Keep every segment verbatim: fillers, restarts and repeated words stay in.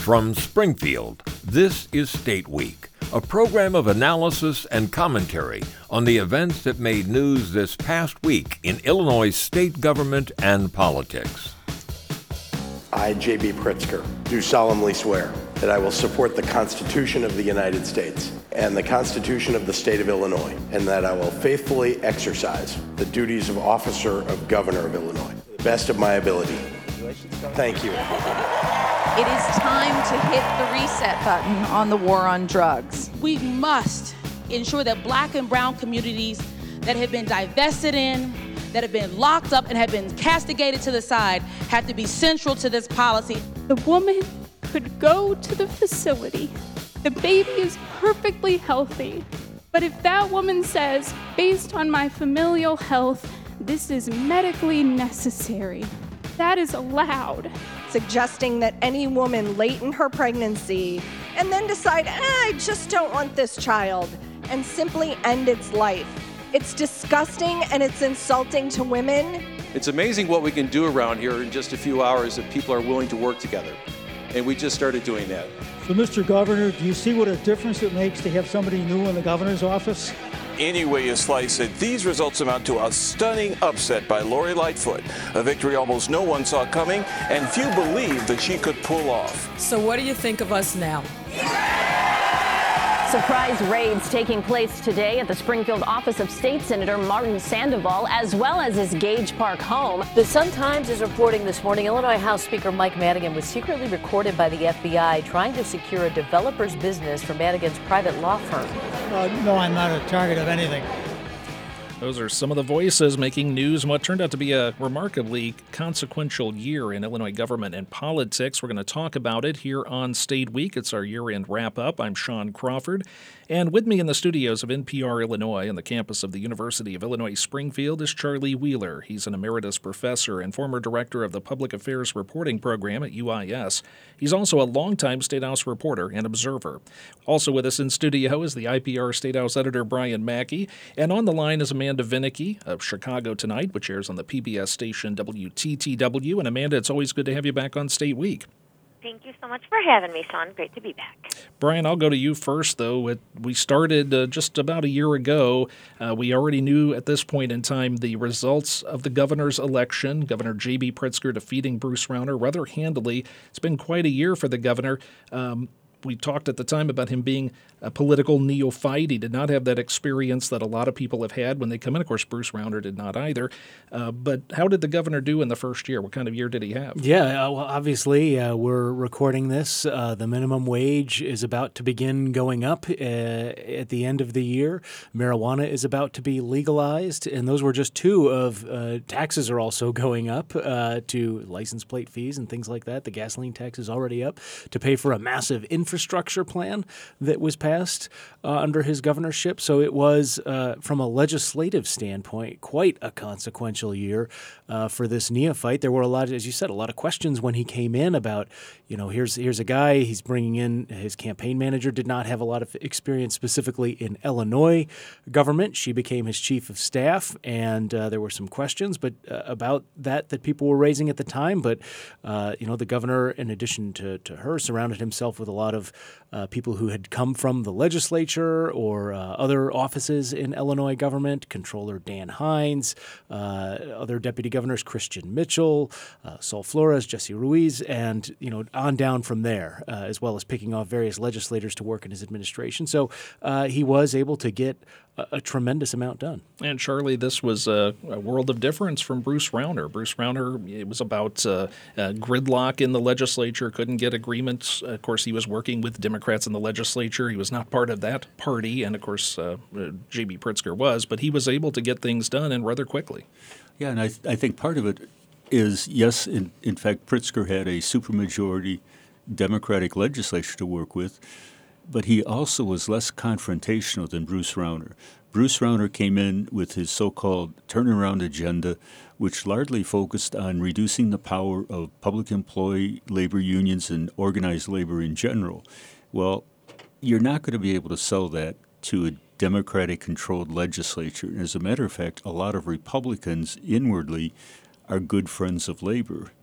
From Springfield, this is State Week, a program of analysis and commentary on the events that made news this past week in Illinois state government and politics. I, J B. Pritzker, do solemnly swear that I will support the Constitution of the United States and the Constitution of the State of Illinois, and that I will faithfully exercise the duties of Officer of Governor of Illinois to the best of my ability. Thank you. It is time to hit the reset button on the war on drugs. We must ensure that black and brown communities that have been divested in, that have been locked up and have been castigated to the side have to be central to this policy. The woman could go to the facility. The baby is perfectly healthy. But if that woman says, based on my familial health, this is medically necessary, that is allowed. Suggesting that any woman late in her pregnancy and then decide, eh, I just don't want this child, and simply end its life. It's disgusting and it's insulting to women. It's amazing what we can do around here in just a few hours if people are willing to work together. And we just started doing that. So, Mister Governor, do you see what a difference it makes to have somebody new in the governor's office? Any way you slice it, these results amount to a stunning upset by Lori Lightfoot, a victory almost no one saw coming and few believed that she could pull off. So what do you think of us now? Surprise raids taking place today at the Springfield office of State Senator Martin Sandoval, as well as his Gage Park home. The Sun-Times is reporting this morning Illinois House Speaker Mike Madigan was secretly recorded by the F B I trying to secure a developer's business for Madigan's private law firm. Uh, no, I'm not a target of anything. Those are some of the voices making news in what turned out to be a remarkably consequential year in Illinois government and politics. We're going to talk about it here on State Week. It's our year-end wrap-up. I'm Sean Crawford. And with me in the studios of N P R Illinois on the campus of the University of Illinois Springfield is Charlie Wheeler. He's an emeritus professor and former director of the Public Affairs Reporting Program at U I S. He's also a longtime State House reporter and observer. Also with us in studio is the I P R State House editor Brian Mackey. And on the line is Amanda Vinicky of Chicago Tonight, which airs on the P B S station W T T W. And Amanda, it's always good to have you back on State Week. Thank you so much for having me, Sean. Great to be back. Brian, I'll go to you first, though. It, we started uh, just about a year ago. Uh, we already knew at this point in time the results of the governor's election. Governor J B. Pritzker defeating Bruce Rauner rather handily. It's been quite a year for the governor. Um, We talked at the time about him being a political neophyte. He did not have that experience that a lot of people have had when they come in. Of course, Bruce Rauner did not either. Uh, but how did the governor do in the first year? What kind of year did he have? Yeah, uh, well, obviously, uh, we're recording this. Uh, the minimum wage is about to begin going up uh, at the end of the year. Marijuana is about to be legalized. And those were just two of uh, taxes are also going up uh, to license plate fees and things like that. The gasoline tax is already up to pay for a massive infrastructure infrastructure plan that was passed uh, under his governorship. So it was, uh, from a legislative standpoint, quite a consequential year uh, for this neophyte. There were a lot, as you said, a lot of questions when he came in about, you know, here's here's a guy, he's bringing in, his campaign manager did not have a lot of experience specifically in Illinois government. She became his chief of staff, and uh, there were some questions but uh, about that that people were raising at the time. But, uh, you know, the governor, in addition to, to her, surrounded himself with a lot of Uh, people who had come from the legislature or uh, other offices in Illinois government, Controller Dan Hines, uh, other deputy governors, Christian Mitchell, uh, Sol Flores, Jesse Ruiz, and, you know, on down from there, uh, as well as picking off various legislators to work in his administration. So uh, he was able to get a, a tremendous amount done. And Charlie, this was a, a world of difference from Bruce Rauner. Bruce Rauner, it was about uh, uh, gridlock in the legislature, couldn't get agreements. Of course, he was working with Democrats in the legislature. He was not part of that party, and of course, uh, uh, J B. Pritzker was, but he was able to get things done and rather quickly. Yeah, and I, th- I think part of it is, yes, in, in fact, Pritzker had a supermajority Democratic legislature to work with, but he also was less confrontational than Bruce Rauner. Bruce Rauner came in with his so-called turnaround agenda, which largely focused on reducing the power of public employee labor unions and organized labor in general. Well, you're not going to be able to sell that to a Democratic-controlled legislature. And as a matter of fact, a lot of Republicans inwardly are good friends of labor.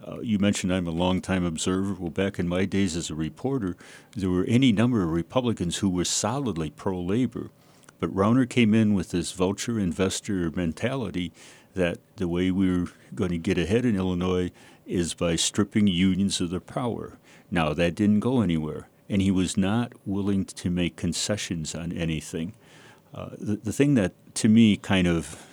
Uh, you mentioned I'm a longtime observer. Well, back in my days as a reporter, there were any number of Republicans who were solidly pro-labor. But Rauner came in with this vulture investor mentality that the way we were going to get ahead in Illinois is by stripping unions of their power. Now, that didn't go anywhere, and he was not willing to make concessions on anything. Uh, the, the thing that, to me, kind of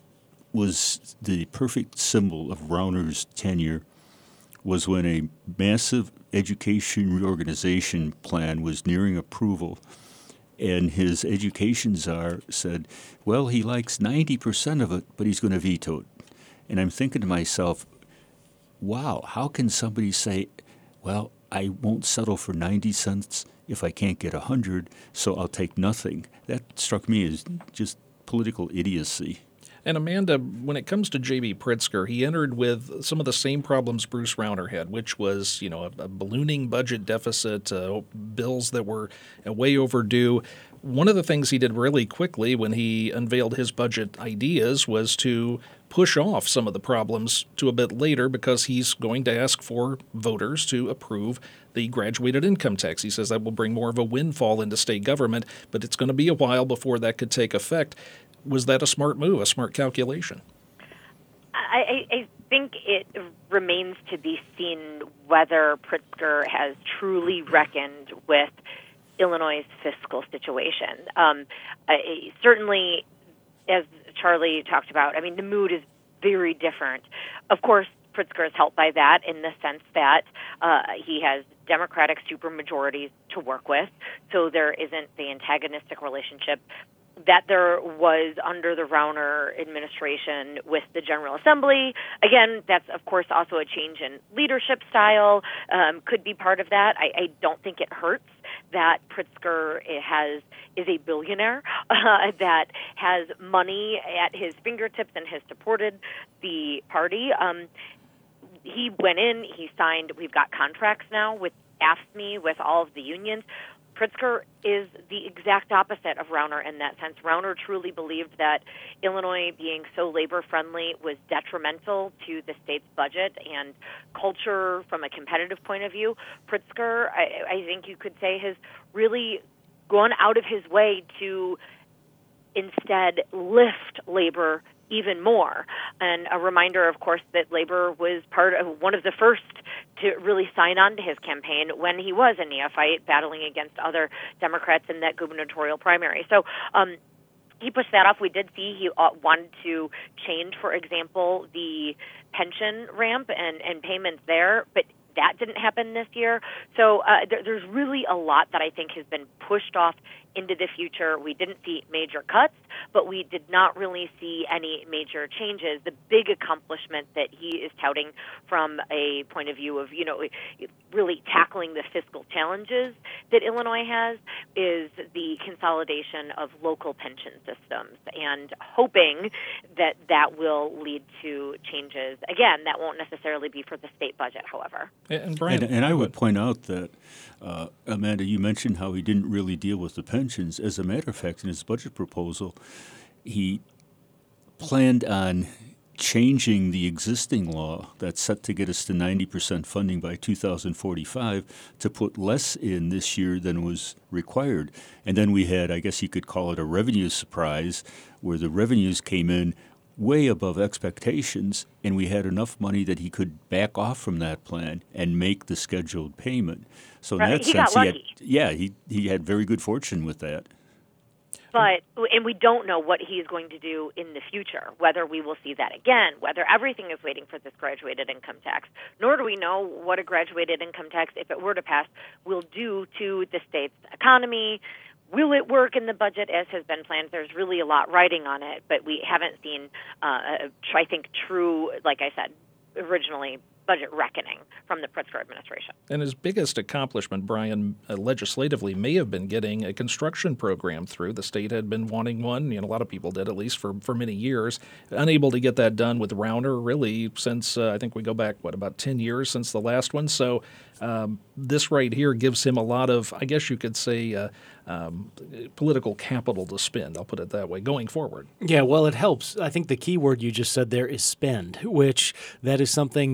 was the perfect symbol of Rauner's tenure was when a massive education reorganization plan was nearing approval, and his education czar said, well, he likes ninety percent of it, but he's going to veto it. And I'm thinking to myself, wow, how can somebody say, well, I won't settle for ninety cents if I can't get one hundred, so I'll take nothing. That struck me as just political idiocy. And Amanda, when it comes to J B. Pritzker, he entered with some of the same problems Bruce Rauner had, which was, you know, a, a ballooning budget deficit, uh, bills that were uh, way overdue. One of the things he did really quickly when he unveiled his budget ideas was to push off some of the problems to a bit later because he's going to ask for voters to approve the graduated income tax. He says that will bring more of a windfall into state government, but it's going to be a while before that could take effect. Was that a smart move, a smart calculation? I, I think it remains to be seen whether Pritzker has truly reckoned with Illinois' fiscal situation. Um, I, certainly, as Charlie talked about, I mean, the mood is very different. Of course, Pritzker is helped by that in the sense that uh, he has Democratic supermajorities to work with, so there isn't the antagonistic relationship that there was under the Rauner administration with the General Assembly. Again, that's, of course, also a change in leadership style, um, could be part of that. I, I don't think it hurts that Pritzker has is a billionaire uh, that has money at his fingertips and has supported the party. Um, he went in, he signed, we've got contracts now with AFSCME, with all of the unions. Pritzker is the exact opposite of Rauner in that sense. Rauner truly believed that Illinois being so labor-friendly was detrimental to the state's budget and culture from a competitive point of view. Pritzker, I, I think you could say, has really gone out of his way to instead lift labor even more. And a reminder, of course, that labor was part of one of the first to really sign on to his campaign when he was a neophyte battling against other Democrats in that gubernatorial primary. So um, he pushed that off. We did see he uh, wanted to change, for example, the pension ramp and, and payments there, but that didn't happen this year. So uh, there, there's really a lot that I think has been pushed off into the future. We didn't see major cuts, but we did not really see any major changes. The big accomplishment that he is touting from a point of view of, you know, really tackling the fiscal challenges that Illinois has is the consolidation of local pension systems and hoping that that will lead to changes. Again, that won't necessarily be for the state budget, however. And, Brian, and, and I would point out that, uh, Amanda, you mentioned how he didn't really deal with the pensions. As a matter of fact, in his budget proposal, he planned on changing the existing law that's set to get us to ninety percent funding by two thousand forty-five to put less in this year than was required. And then we had, I guess you could call it a revenue surprise, where the revenues came in way above expectations, and we had enough money that he could back off from that plan and make the scheduled payment. So in right. that he sense, got he lucky. had, yeah, he he had very good fortune with that. But, and we don't know what he is going to do in the future, whether we will see that again, whether everything is waiting for this graduated income tax, nor do we know what a graduated income tax, if it were to pass, will do to the state's economy. Will it work in the budget as has been planned? There's really a lot riding on it, but we haven't seen, uh, I think, true, like I said, originally, budget reckoning from the Pritzker administration. And his biggest accomplishment, Brian, uh, legislatively may have been getting a construction program through. The state had been wanting one, you know, a lot of people did, at least for, for many years. Unable to get that done with Rauner, really, since uh, I think we go back, what, about ten years since the last one. So um, this right here gives him a lot of, I guess you could say, uh, um, political capital to spend, I'll put it that way, going forward. Yeah, well, it helps. I think the key word you just said there is spend, which that is something that traditionally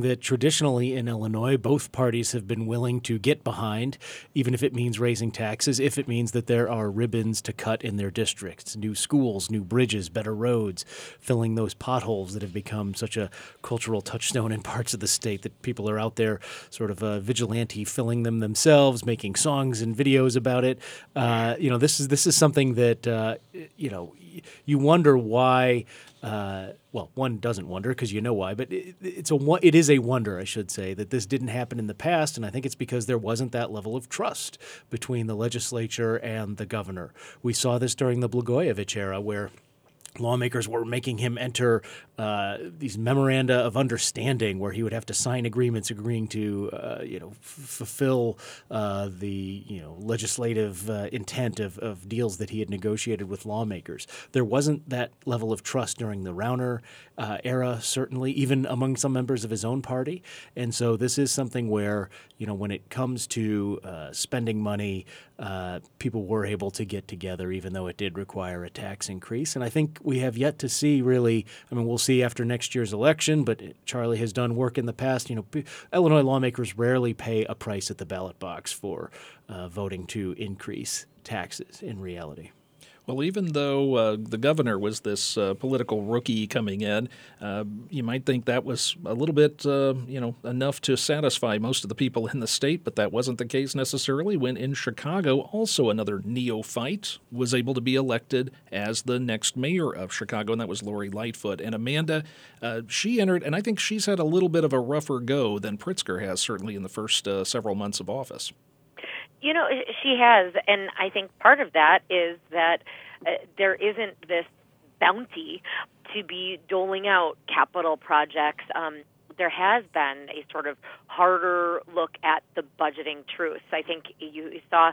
traditionally in Illinois, both parties have been willing to get behind, even if it means raising taxes, if it means that there are ribbons to cut in their districts, new schools, new bridges, better roads, filling those potholes that have become such a cultural touchstone in parts of the state that people are out there sort of uh, vigilante filling them themselves, making songs and videos about it. Uh, you know, this is this is something that, uh, you know, you wonder why. Uh, well, one doesn't wonder because you know why, but it, it's a it is a wonder, I should say, that this didn't happen in the past, and I think it's because there wasn't that level of trust between the legislature and the governor. We saw this during the Blagojevich era, where lawmakers were making him enter uh, these memoranda of understanding where he would have to sign agreements agreeing to, uh, you know, f- fulfill uh, the, you know, legislative uh, intent of, of deals that he had negotiated with lawmakers. There wasn't that level of trust during the Rauner uh, era, certainly, even among some members of his own party. And so this is something where, you know, when it comes to uh, spending money, uh, people were able to get together, even though it did require a tax increase. And I think we have yet to see really, I mean, we'll see after next year's election, but Charlie has done work in the past. You know, Illinois lawmakers rarely pay a price at the ballot box for uh, voting to increase taxes in reality. Well, even though uh, the governor was this uh, political rookie coming in, uh, you might think that was a little bit, uh, you know, enough to satisfy most of the people in the state, but that wasn't the case necessarily when in Chicago, also another neophyte was able to be elected as the next mayor of Chicago, and that was Lori Lightfoot. And Amanda, uh, she entered, and I think she's had a little bit of a rougher go than Pritzker has, certainly in the first uh, several months of office. You know, she has, and I think part of that is that uh, there isn't this bounty to be doling out capital projects. Um, there has been a sort of harder look at the budgeting truths. I think you, you saw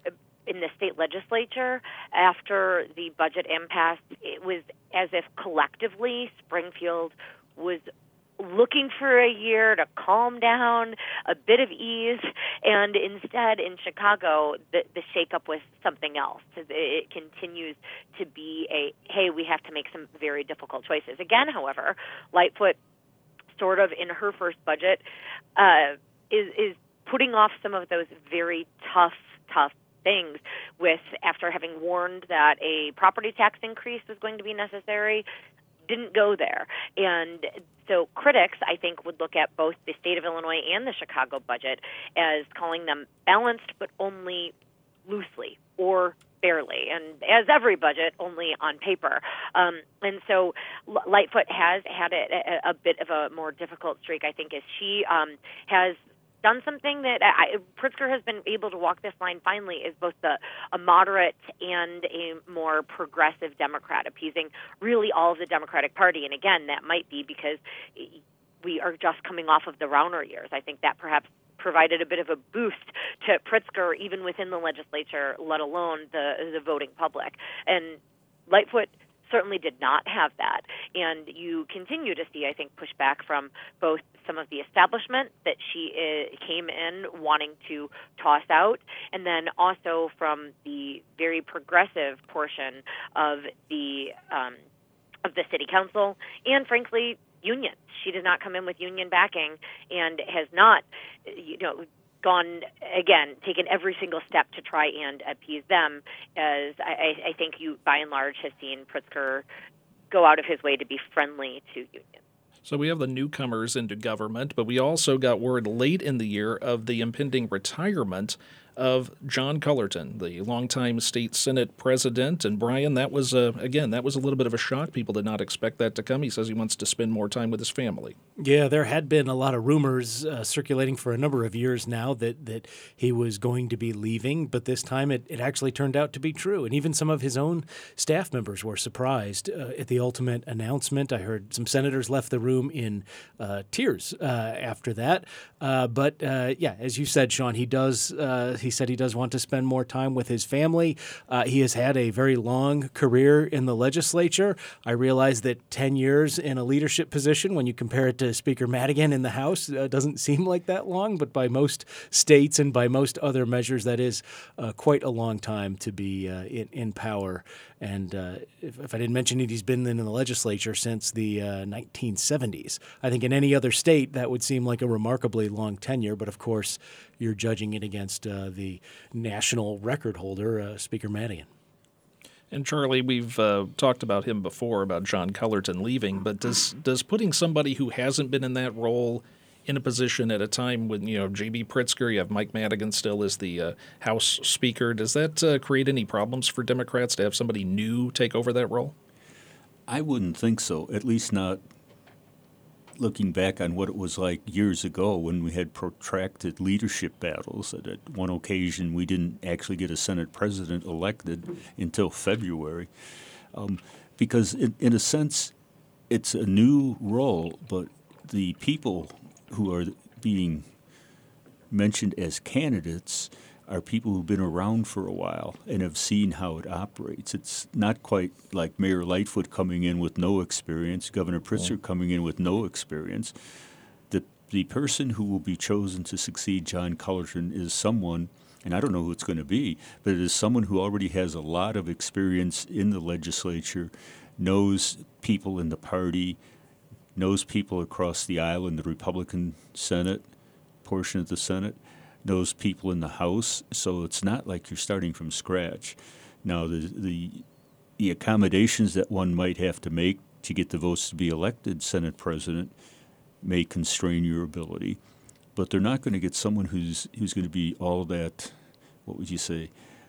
in the state legislature, after the budget impasse, it was as if collectively Springfield was looking for a year to calm down, a bit of ease, and instead in Chicago, the, the shakeup was something else. It continues to be a, hey, we have to make some very difficult choices. Again, however, Lightfoot, sort of in her first budget, uh, is, is putting off some of those very tough, tough things with, after having warned that a property tax increase was going to be necessary, didn't go there. And so critics, I think, would look at both the state of Illinois and the Chicago budget as calling them balanced, but only loosely or barely, and as every budget, only on paper. Um, and so Lightfoot has had a, a, a bit of a more difficult streak, I think, as she um, has done something that I, Pritzker has been able to walk this line finally, is both the, a moderate and a more progressive Democrat, appeasing really all of the Democratic Party. And again, that might be because we are just coming off of the Rauner years. I think that perhaps provided a bit of a boost to Pritzker, even within the legislature, let alone the, the voting public. And Lightfoot certainly did not have that. And you continue to see, I think, pushback from both some of the establishment that she uh, came in wanting to toss out, and then also from the very progressive portion of the um, of the city council, and frankly, unions. She did not come in with union backing, and has not, you know, gone, again, taken every single step to try and appease them, as I, I think you, by and large, have seen Pritzker go out of his way to be friendly to unions. So we have the newcomers into government, but we also got word late in the year of the impending retirement of John Cullerton, the longtime state Senate president. And Brian, that was, uh, again, that was a little bit of a shock. People did not expect that to come. He says he wants to spend more time with his family. Yeah, there had been a lot of rumors uh, circulating for a number of years now that, that he was going to be leaving, but this time it, it actually turned out to be true. And even some of his own staff members were surprised uh, at the ultimate announcement. I heard some senators left the room in uh, tears uh, after that. Uh, but uh, yeah, as you said, Sean, he does uh, He said he does want to spend more time with his family. Uh, he has had a very long career in the legislature. I realize that ten years in a leadership position, when you compare it to Speaker Madigan in the House, uh, doesn't seem like that long, but by most states and by most other measures, that is uh, quite a long time to be uh, in, in power. And uh, if, if I didn't mention it, he's been in the legislature since the uh, nineteen seventies. I think in any other state, that would seem like a remarkably long tenure, but of course, you're judging it against uh, the national record holder, uh, Speaker Madigan. And Charlie, we've uh, talked about him before, about John Cullerton leaving, but does does putting somebody who hasn't been in that role in a position at a time when, you know, J B. Pritzker, you have Mike Madigan still as the uh, House Speaker, does that uh, create any problems for Democrats to have somebody new take over that role? I wouldn't think so, at least not looking back on what it was like years ago when we had protracted leadership battles. That at one occasion we didn't actually get a Senate president elected until February. Um, because in, in a sense, it's a new role, but the people who are being mentioned as candidates are people who've been around for a while and have seen how it operates. It's not quite like Mayor Lightfoot coming in with no experience, Governor Pritzker coming in with no experience. The the person who will be chosen to succeed John Cullerton is someone, and I don't know who it's going to be, but it is someone who already has a lot of experience in the legislature, knows people in the party, knows people across the aisle in the Republican Senate, portion of the Senate, knows people in the House, so it's not like you're starting from scratch. Now, the, the the accommodations that one might have to make to get the votes to be elected Senate president may constrain your ability, but they're not going to get someone who's who's going to be all that, what would you say,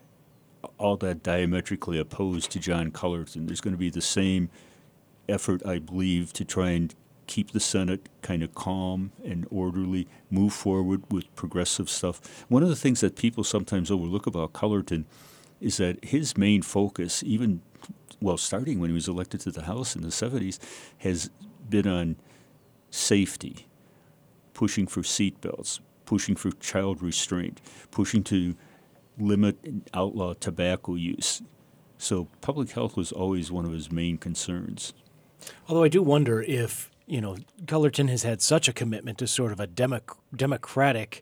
all that diametrically opposed to John Cullerton. There's going to be the same effort, I believe, to try and keep the Senate kind of calm and orderly, move forward with progressive stuff. One of the things that people sometimes overlook about Cullerton is that his main focus, even, well, starting when he was elected to the House in the seventies, has been on safety, pushing for seatbelts, pushing for child restraint, pushing to limit and outlaw tobacco use. So public health was always one of his main concerns. Although I do wonder if, you know, Cullerton has had such a commitment to sort of a democ- democratic,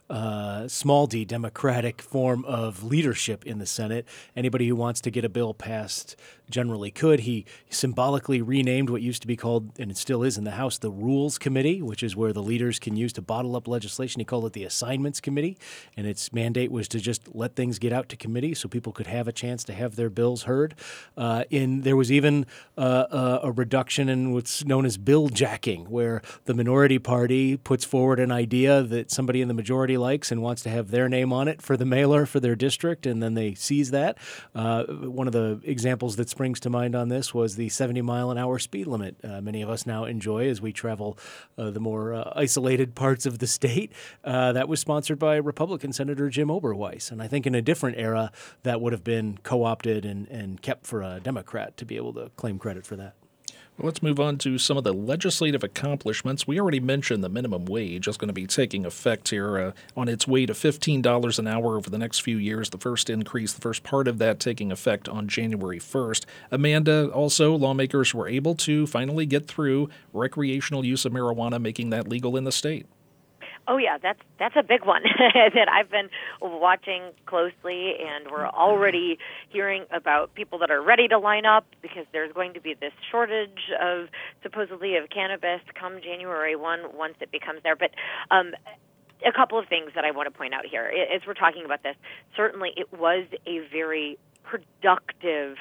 uh, small d democratic form of leadership in the Senate. Anybody who wants to get a bill passed generally could. He symbolically renamed what used to be called, and it still is in the House, the Rules Committee, which is where the leaders can use to bottle up legislation. He called it the Assignments Committee, and its mandate was to just let things get out to committee so people could have a chance to have their bills heard. Uh, in there was even uh, a, a reduction in what's known as bill jacking, where the minority party puts forward an idea that somebody in the majority likes and wants to have their name on it for the mailer for their district, and then they seize that. Uh, one of the examples that springs to mind on this was the seventy mile an hour speed limit uh, many of us now enjoy as we travel uh, the more uh, isolated parts of the state. Uh, that was sponsored by Republican Senator Jim Oberweis, and I think in a different era that would have been co-opted and, and kept for a Democrat to be able to claim credit for that. Well, let's move on to some of the legislative accomplishments. We already mentioned the minimum wage is going to be taking effect here uh, on its way to fifteen dollars an hour over the next few years. The first increase, the first part of that taking effect on January first. Amanda, also, lawmakers were able to finally get through recreational use of marijuana, making that legal in the state. Oh, yeah, that's that's a big one that I've been watching closely, and we're already hearing about people that are ready to line up because there's going to be this shortage of, supposedly, of cannabis come January first once it becomes there. But um, a couple of things that I want to point out here as we're talking about this. Certainly, it was a very productive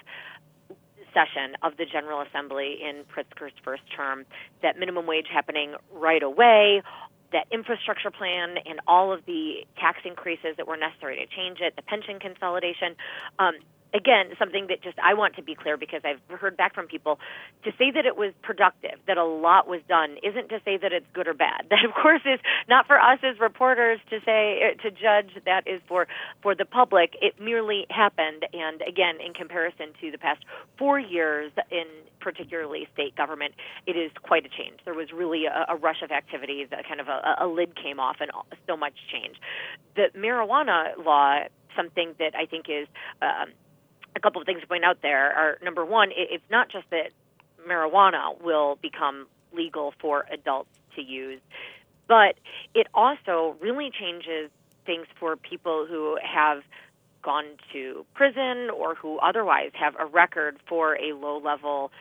session of the General Assembly in Pritzker's first term, that minimum wage happening right away, that infrastructure plan and all of the tax increases that were necessary to change it, the pension consolidation. Um, again, something that just I want to be clear because I've heard back from people, to say that it was productive, that a lot was done, isn't to say that it's good or bad. That, of course, is not for us as reporters to say, to judge. That is for, for the public. It merely happened. And again, in comparison to the past four years in particularly state government, it is quite a change. There was really a, a rush of activity, that kind of a, a lid came off and so much change. the marijuana law, something that I think is um, a couple of things to point out there are, number one, it, it's not just that marijuana will become legal for adults to use, but it also really changes things for people who have gone to prison or who otherwise have a record for a low-level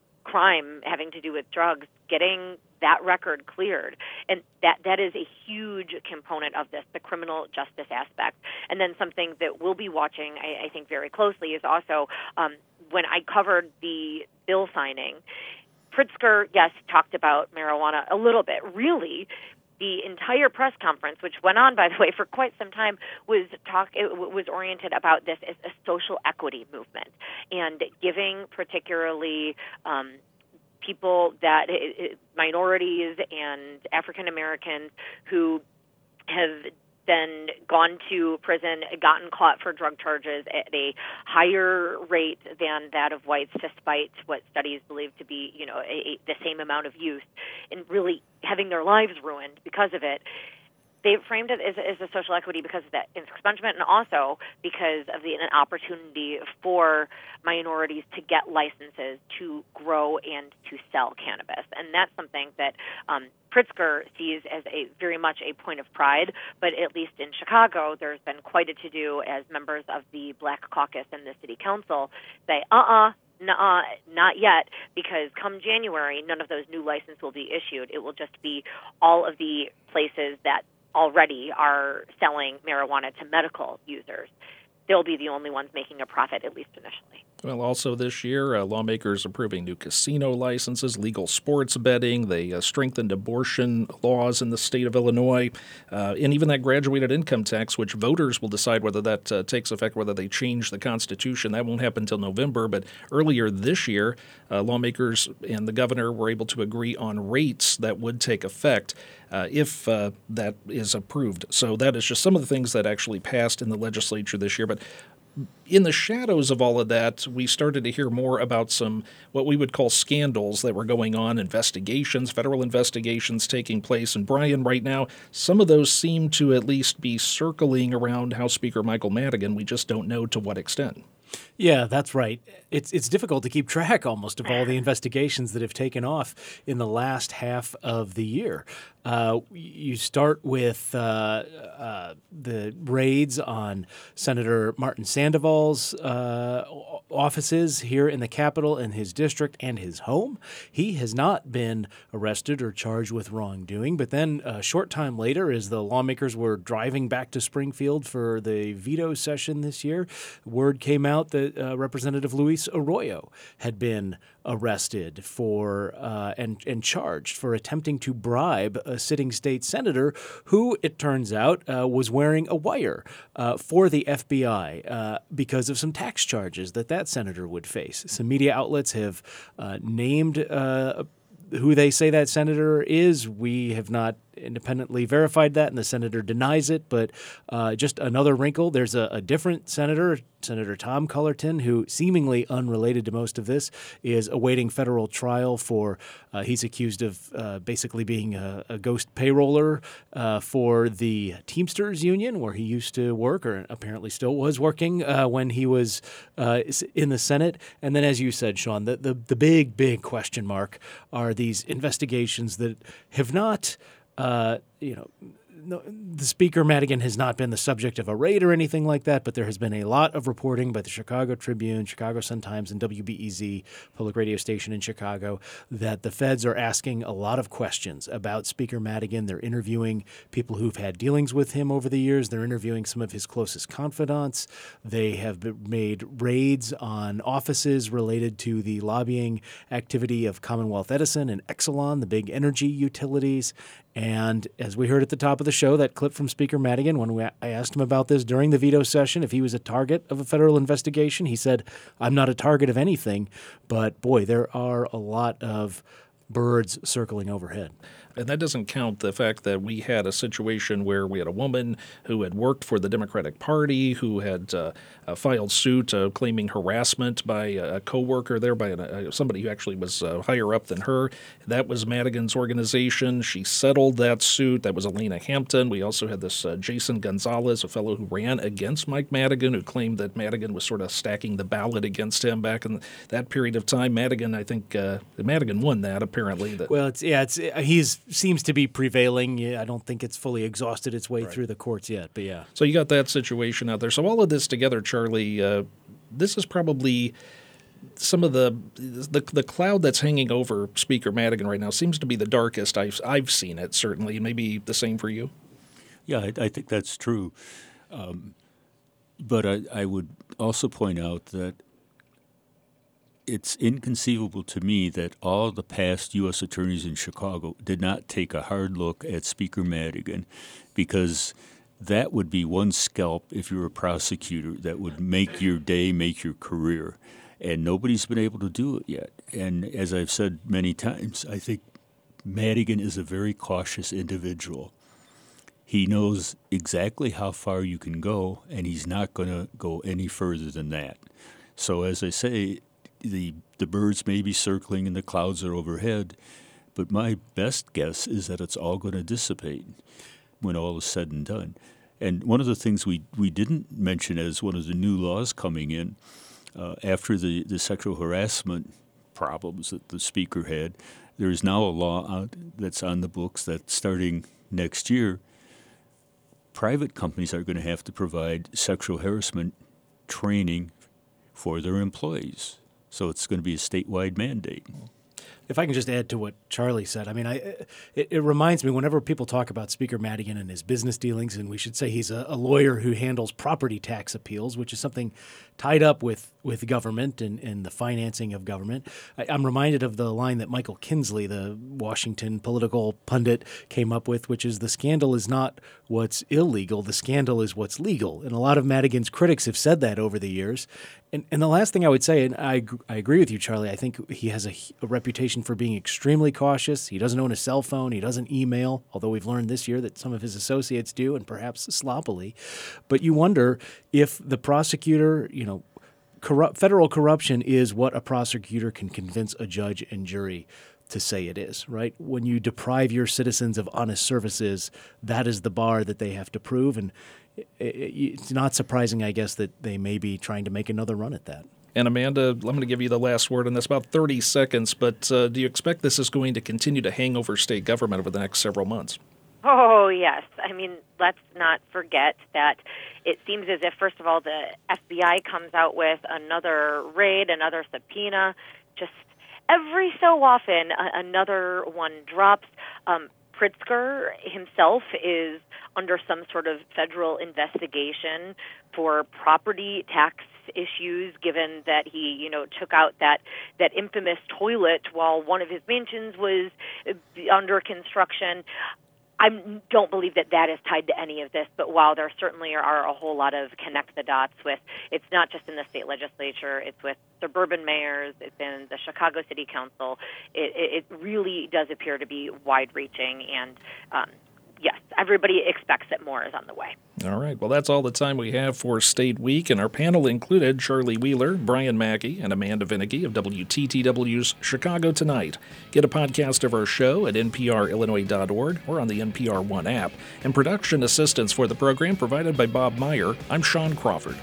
crime having to do with drugs, getting that record cleared. And that that is a huge component of this, the criminal justice aspect. And then something that we'll be watching, I, I think, very closely is also um, when I covered the bill signing, Pritzker, yes, talked about marijuana a little bit. Really, the entire press conference, which went on, by the way, for quite some time, was talk it was oriented about this as a social equity movement and giving particularly um, people that minorities and African Americans who have then gone to prison, gotten caught for drug charges at a higher rate than that of whites, despite what studies believe to be, you know, a, a, the same amount of use, and really having their lives ruined because of it. They framed it as, as a social equity because of that expungement, and also because of the an opportunity for minorities to get licenses to grow and to sell cannabis. And that's something that um, Pritzker sees as a very much a point of pride. But at least in Chicago, there's been quite a to-do as members of the Black Caucus and the city council say, uh-uh, Nuh-uh, not yet, because come January, none of those new licenses will be issued. It will just be all of the places that already are selling marijuana to medical users. They'll be the only ones making a profit, at least initially. Well, also this year, uh, lawmakers approving new casino licenses, legal sports betting. They uh, strengthened abortion laws in the state of Illinois, uh, and even that graduated income tax, which voters will decide whether that uh, takes effect, whether they change the Constitution. That won't happen until November. But earlier this year, uh, lawmakers and the governor were able to agree on rates that would take effect uh, if uh, that is approved. So that is just some of the things that actually passed in the legislature this year. But in the shadows of all of that, we started to hear more about some what we would call scandals that were going on, investigations, federal investigations taking place. And Brian, right now, some of those seem to at least be circling around House Speaker Michael Madigan. We just don't know to what extent. Yeah, that's right. It's it's difficult to keep track almost of all the investigations that have taken off in the last half of the year. Uh, you start with uh, uh, the raids on Senator Martin Sandoval's uh, offices here in the Capitol, in his district and his home. He has not been arrested or charged with wrongdoing. But then a short time later, as the lawmakers were driving back to Springfield for the veto session this year, word came out that uh, Representative Luis Arroyo had been arrested for uh, and and charged for attempting to bribe a sitting state senator who, it turns out, uh, was wearing a wire uh, for the F B I uh, because of some tax charges that that senator would face. Some media outlets have uh, named uh, who they say that senator is. We have not independently verified that, and the senator denies it. But uh, just another wrinkle, there's a, a different senator, Senator Tom Cullerton, who, seemingly unrelated to most of this, is awaiting federal trial for, uh, he's accused of uh, basically being a, a ghost payroller uh, for the Teamsters Union, where he used to work, or apparently still was working uh, when he was uh, in the Senate. And then, as you said, Sean, the, the, the big, big question mark are these investigations that have not Uh, you know, no, the Speaker, Madigan, has not been the subject of a raid or anything like that, but there has been a lot of reporting by the Chicago Tribune, Chicago Sun-Times, and W B E Z, public radio station in Chicago, that the feds are asking a lot of questions about Speaker Madigan. They're interviewing people who've had dealings with him over the years. They're interviewing some of his closest confidants. They have made raids on offices related to the lobbying activity of Commonwealth Edison and Exelon, the big energy utilities. And as we heard at the top of the show, that clip from Speaker Madigan, when we, I asked him about this during the veto session, if he was a target of a federal investigation, he said, "I'm not a target of anything." But boy, there are a lot of birds circling overhead. And that doesn't count the fact that we had a situation where we had a woman who had worked for the Democratic Party, who had uh, uh, filed suit uh, claiming harassment by a coworker there, by a, somebody who actually was uh, higher up than her. That was Madigan's organization. She settled that suit. That was Elena Hampton. We also had this uh, Jason Gonzalez, a fellow who ran against Mike Madigan, who claimed that Madigan was sort of stacking the ballot against him back in that period of time. Madigan, I think, uh, Madigan won that apparently. That, well, it's yeah, it's he's seems to be prevailing. Yeah, I don't think it's fully exhausted its way right. through the courts yet, but yeah. So you got that situation out there. So all of this together, Charlie, uh, this is probably some of the, the the cloud that's hanging over Speaker Madigan right now seems to be the darkest I've I've seen it, certainly. Maybe the same for you? Yeah, I, I think that's true. Um, but I, I would also point out that it's inconceivable to me that all the past U S attorneys in Chicago did not take a hard look at Speaker Madigan, because that would be one scalp if you're a prosecutor that would make your day, make your career. And nobody's been able to do it yet. And as I've said many times, I think Madigan is a very cautious individual. He knows exactly how far you can go, and he's not going to go any further than that. So as I say, The the birds may be circling and the clouds are overhead, but my best guess is that it's all going to dissipate when all is said and done. And one of the things we, we didn't mention as one of the new laws coming in, uh, after the, the sexual harassment problems that the Speaker had, there is now a law out that's on the books that starting next year, private companies are going to have to provide sexual harassment training for their employees. So it's going to be a statewide mandate. If I can just add to what Charlie said, I mean, I, it, it reminds me whenever people talk about Speaker Madigan and his business dealings, and we should say he's a, a lawyer who handles property tax appeals, which is something tied up with, with government and, and the financing of government. I, I'm reminded of the line that Michael Kinsley, the Washington political pundit, came up with, which is the scandal is not what's illegal, the scandal is what's legal. And a lot of Madigan's critics have said that over the years. And, and the last thing I would say, and I, I agree with you, Charlie, I think he has a, a reputation for being extremely cautious. He doesn't own a cell phone. He doesn't email, although we've learned this year that some of his associates do, and perhaps sloppily. But you wonder if the prosecutor, you know, corrupt, federal corruption is what a prosecutor can convince a judge and jury to say it is, right? When you deprive your citizens of honest services, that is the bar that they have to prove. And it's not surprising, I guess, that they may be trying to make another run at that. And Amanda, I'm going to give you the last word on this, about thirty seconds, but uh, do you expect this is going to continue to hang over state government over the next several months? Oh, yes. I mean, let's not forget that it seems as if, first of all, the F B I comes out with another raid, another subpoena. Just every so often, a- another one drops. Um, Pritzker himself is under some sort of federal investigation for property tax issues, given that he, you know, took out that, that infamous toilet while one of his mansions was under construction. I don't believe that that is tied to any of this, but while there certainly are a whole lot of connect the dots with, it's not just in the state legislature, it's with suburban mayors, it's in the Chicago City Council. It, it really does appear to be wide-reaching, and um, yes, everybody expects that more is on the way. All right. Well, that's all the time we have for State Week, and our panel included Charlie Wheeler, Brian Mackey, and Amanda Vinnicky of W T T W's Chicago Tonight. Get a podcast of our show at N P R Illinois dot org or on the N P R One app. And production assistance for the program provided by Bob Meyer. I'm Sean Crawford.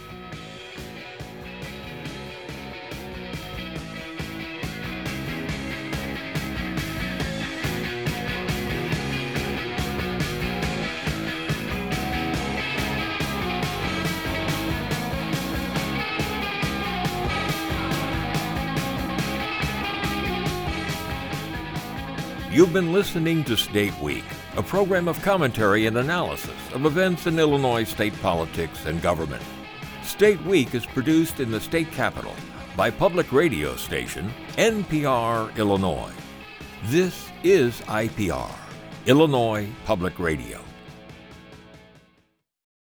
You've been listening to State Week, a program of commentary and analysis of events in Illinois state politics and government. State Week is produced in the state capital by public radio station N P R Illinois. This is I P R, Illinois Public Radio.